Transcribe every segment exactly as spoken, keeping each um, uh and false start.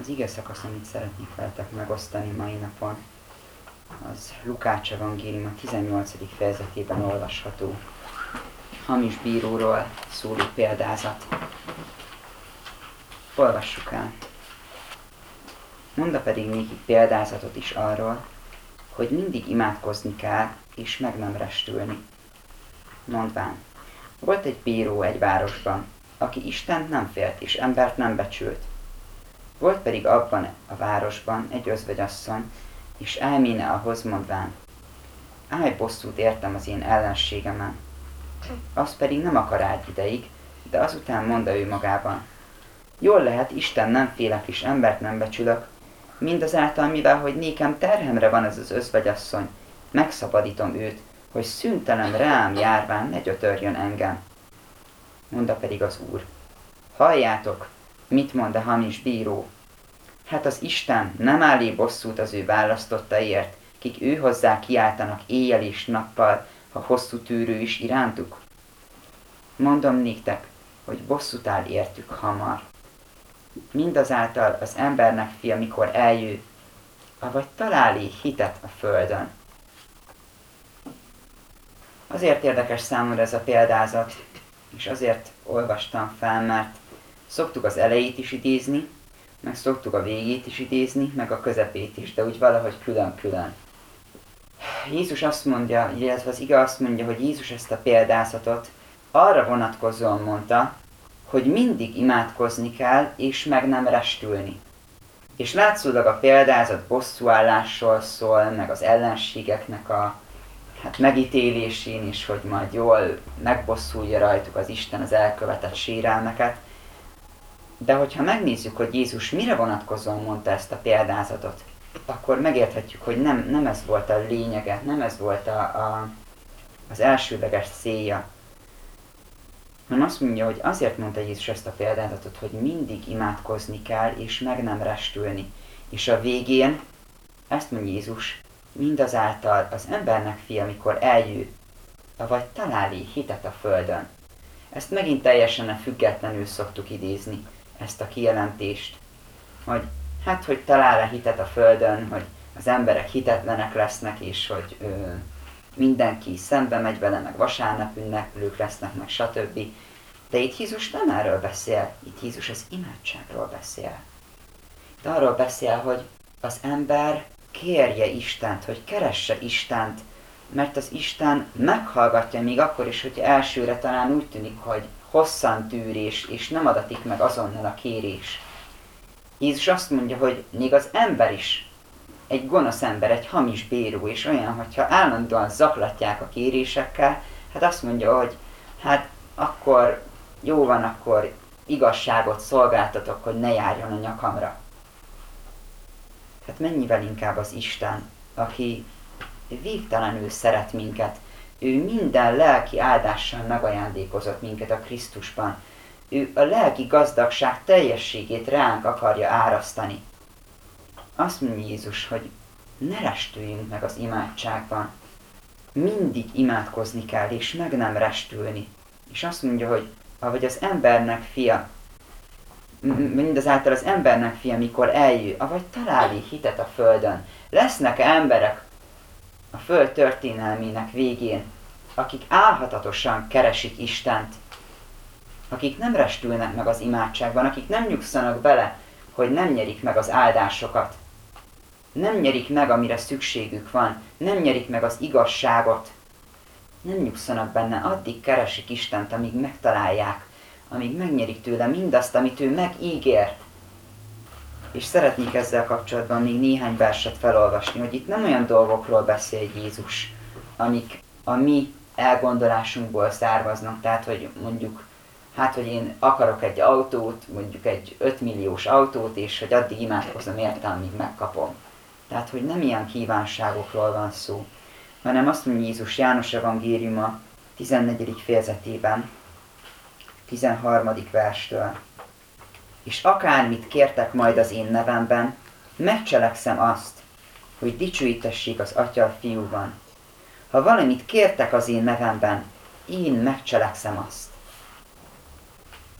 Az ige szakasz, amit szeretnék veletek megosztani mai napon, az Lukács evangélium a tizennyolcadik fejezetében olvasható. Hamis bíróról szóló példázat. Olvassuk el. Monda pedig néki példázatot is arról, hogy mindig imádkozni kell, és meg nem restülni. Mondván, volt egy bíró egy városban, aki Istent nem félt, és embert nem becsült. Volt pedig abban a városban egy özvegyasszony, és elméne ahhoz mondván, állj bosszút értem az én ellenségemen. Az pedig nem akar állt ideig, de azután mondta ő magában, jól lehet, Isten nem félek, és embert nem becsülök, mindazáltal, mivel hogy nékem terhemre van ez az özvegyasszony, megszabadítom őt, hogy szüntelem rám járván ne gyötörjön engem. Mondta pedig az Úr, halljátok, mit mond a hamis bíró? Hát az Isten nem állé bosszút az ő választottaiért, kik ő hozzá kiáltanak éjjel és nappal, ha hosszú tűrő is irántuk? Mondom néktek, hogy bosszút áll értük hamar. Mindazáltal az embernek fia, mikor eljő, avagy találé hitet a földön. Azért érdekes számomra ez a példázat, és azért olvastam fel, mert szoktuk az elejét is idézni, meg szoktuk a végét is idézni, meg a közepét is, de úgy valahogy külön-külön. Jézus azt mondja, illetve az ige azt mondja, hogy Jézus ezt a példázatot arra vonatkozóan mondta, hogy mindig imádkozni kell, és meg nem restülni. És látszólag a példázat bosszúállásról szól, meg az ellenségeknek a hát megítélésén is, hogy majd jól megbosszulja rajtuk az Isten az elkövetett sérelmeket. De hogyha megnézzük, hogy Jézus mire vonatkozóan mondta ezt a példázatot, akkor megérthetjük, hogy nem, nem ez volt a lényege, nem ez volt a, a, az elsődleges célja. Hanem azt mondja, hogy azért mondta Jézus ezt a példázatot, hogy mindig imádkozni kell, és meg nem restülni. És a végén, ezt mondja Jézus, mindazáltal az embernek fia, amikor eljő, avagy találi hitet a földön. Ezt megint teljesen függetlenül szoktuk idézni, ezt a kijelentést, hogy hát, hogy talál-e hitet a földön, hogy az emberek hitetlenek lesznek, és hogy ö, mindenki szembe megy vele, meg vasárnap ünneplők lesznek, meg stb. De itt Jézus nem erről beszél, itt Jézus az imádságról beszél. De arról beszél, hogy az ember kérje Istent, hogy keresse Istent, mert az Isten meghallgatja még akkor is, hogy elsőre talán úgy tűnik, hogy hosszan tűrés, és nem adatik meg azonnal a kérés. Jézus azt mondja, hogy még az ember is, egy gonosz ember, egy hamis bíró, és olyan, hogyha állandóan zaklatják a kérésekkel, hát azt mondja, hogy hát akkor jó van, akkor igazságot szolgáltatok, hogy ne járjon a nyakamra. Hát mennyivel inkább az Isten, aki végtelenül szeret minket, ő minden lelki áldással megajándékozott minket a Krisztusban. Ő a lelki gazdagság teljességét ránk akarja árasztani. Azt mondja Jézus, hogy ne restüljünk meg az imádságban. Mindig imádkozni kell, és meg nem restülni. És azt mondja, hogy ahogy az embernek fia, mindazáltal az embernek fia, mikor eljő, avagy találi hitet a földön. Lesznek emberek a föld történelmének végén, akik álhatatosan keresik Istent, akik nem restülnek meg az imádságban, akik nem nyugszanak bele, hogy nem nyerik meg az áldásokat, nem nyerik meg, amire szükségük van, nem nyerik meg az igazságot, nem nyugszanak benne, addig keresik Istent, amíg megtalálják, amíg megnyerik tőle mindazt, amit ő megígért. És szeretnék ezzel kapcsolatban még néhány verset felolvasni, hogy itt nem olyan dolgokról beszél Jézus, amik a mi elgondolásunkból származnak, tehát hogy mondjuk, hát hogy én akarok egy autót, mondjuk egy ötmilliós autót, és hogy addig imádkozom érte, amíg megkapom. Tehát, hogy nem ilyen kívánságokról van szó, hanem azt mondja Jézus János evangéliuma tizennegyedik fejezetében, tizenharmadik verstől. És akármit kértek majd az én nevemben, megcselekszem azt, hogy dicsőítessék az Atya a Fiúban. Ha valamit kértek az én nevemben, én megcselekszem azt.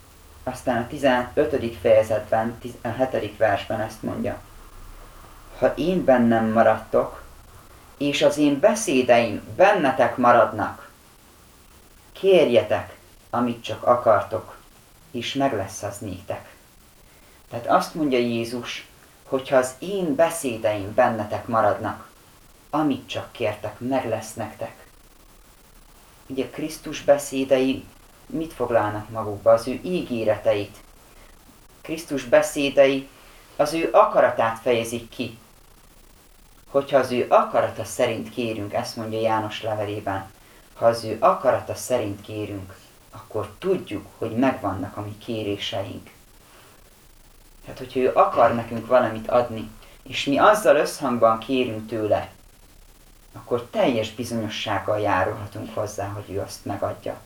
Aztán a tizenötödik fejezetben, a hetedik versben ezt mondja. Ha én bennem maradtok, és az én beszédeim bennetek maradnak, kérjetek, amit csak akartok, és meg lesz az néktek. Tehát azt mondja Jézus, hogyha az én beszédeim bennetek maradnak, amit csak kértek, meg lesz nektek. Ugye Krisztus beszédei mit foglalnak magukba? Az ő ígéreteit. Krisztus beszédei az ő akaratát fejezik ki. Hogyha az ő akarata szerint kérünk, ezt mondja János levelében, ha az ő akarata szerint kérünk, akkor tudjuk, hogy megvannak a mi kéréseink. Tehát, hogyha ő akar nekünk valamit adni, és mi azzal összhangban kérünk tőle, akkor teljes bizonyossággal járulhatunk hozzá, hogy ő azt megadja.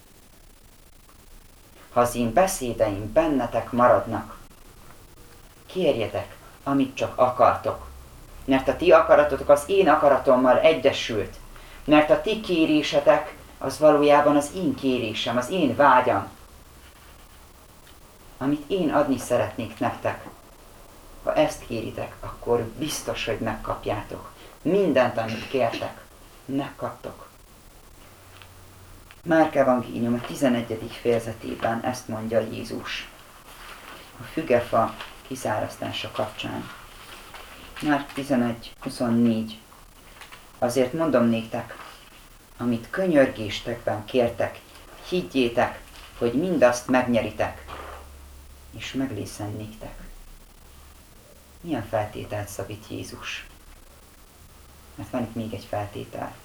Ha az én beszédeim bennetek maradnak, kérjetek, amit csak akartok. Mert a ti akaratotok az én akaratommal egyesült. Mert a ti kérésetek az valójában az én kérésem, az én vágyam. Amit én adni szeretnék nektek. Ha ezt kéritek, akkor biztos, hogy megkapjátok. Mindent, amit kértek, megkaptok. Márk evangélium a tizenegyedik fejezetében ezt mondja Jézus. A fügefa kiszárasztása kapcsán. Márk tizenegy huszonnégy. Azért mondom néktek, amit könyörgéstekben kértek, higgyétek, hogy mindazt megnyeritek, és meglészen néktek. Milyen feltételt szabít Jézus? Mert van itt még egy feltétel.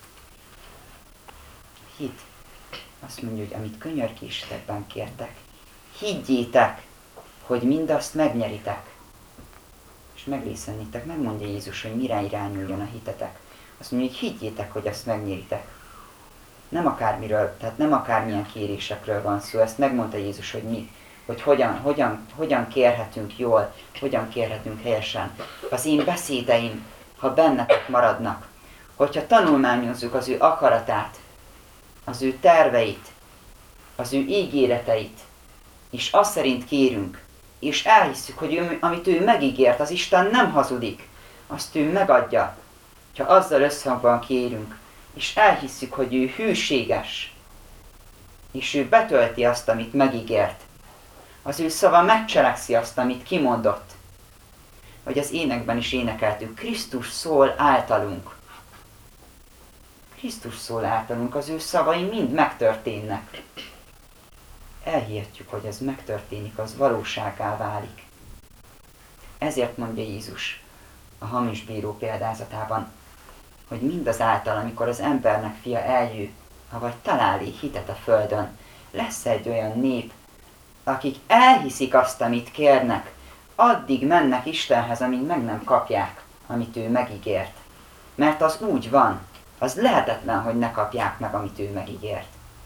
Hit. Azt mondja, hogy amit könyörgéstekben kértek, higgyétek, hogy mindazt megnyeritek, és meglészen néktek. Megmondja Jézus, hogy mire irányuljon a hitetek. Azt mondja, hogy higgyétek, hogy azt megnyeritek. Nem akármiről, tehát nem akármilyen kérésekről van szó. Ezt megmondta Jézus, hogy mi, hogy hogyan, hogyan, hogyan kérhetünk jól, hogyan kérhetünk helyesen. Az én beszédeim, ha bennetek maradnak, hogyha tanulmányozzuk az ő akaratát, az ő terveit, az ő ígéreteit, és azt szerint kérünk, és elhisszük, hogy ő, amit ő megígért, az Isten nem hazudik, azt ő megadja, ha azzal összhangban kérünk, és elhisszük, hogy ő hűséges, és ő betölti azt, amit megígért. Az ő szava megcselekszi azt, amit kimondott. Hogy az énekben is énekeltük, Krisztus szól általunk. Krisztus szól általunk, az ő szavai mind megtörténnek. Elhihetjük, hogy ez megtörténik, az valósággá válik. Ezért mondja Jézus a hamis bíró példázatában, hogy mindazáltal, amikor az embernek fia eljő, avagy találi hitet a földön, lesz egy olyan nép, akik elhiszik azt, amit kérnek, addig mennek Istenhez, amíg meg nem kapják, amit ő megígért. Mert az úgy van, az lehetetlen, hogy ne kapják meg, amit ő megígért.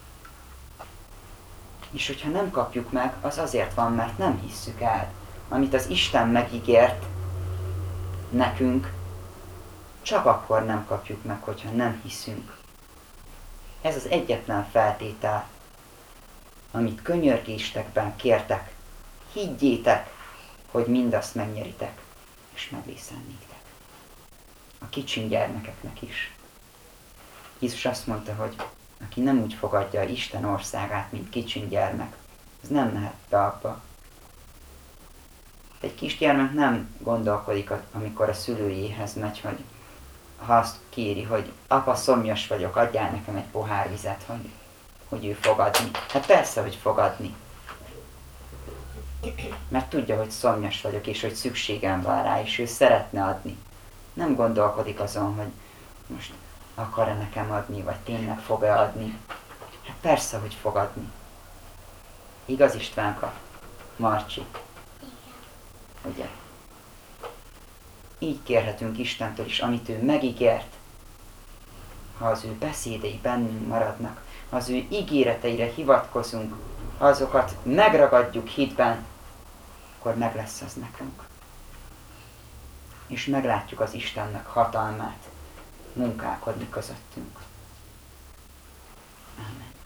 És hogyha nem kapjuk meg, az azért van, mert nem hisszük el, amit az Isten megígért nekünk, csak akkor nem kapjuk meg, hogyha nem hiszünk. Ez az egyetlen feltétel, amit könyörgéstekben kértek. Higgyétek, hogy mindazt megnyeritek, és meglészennétek. A kicsin gyermekeknek is. Jézus azt mondta, hogy aki nem úgy fogadja Isten országát, mint kicsin gyermek, az nem mehet be abba. Egy kisgyermek nem gondolkodik, amikor a szülőjéhez megy, hogy ha azt kéri, hogy apa, szomjas vagyok, adjál nekem egy pohár vizet, hogy, hogy ő fogadni. Hát persze, hogy fogadni. Mert tudja, hogy szomjas vagyok, és hogy szükségem van rá, és ő szeretne adni. Nem gondolkodik azon, hogy most akar-e nekem adni, vagy tényleg fog-e adni. Hát persze, hogy fog adni. Igaz, Istvánka? Marcsi? Ugye? Így kérhetünk Istentől is, amit ő megígért. Ha az ő beszédei bennünk maradnak, ha az ő ígéreteire hivatkozunk, ha azokat megragadjuk hitben, akkor meg lesz az nekünk. És meglátjuk az Istennek hatalmát munkálkodni közöttünk. Amen.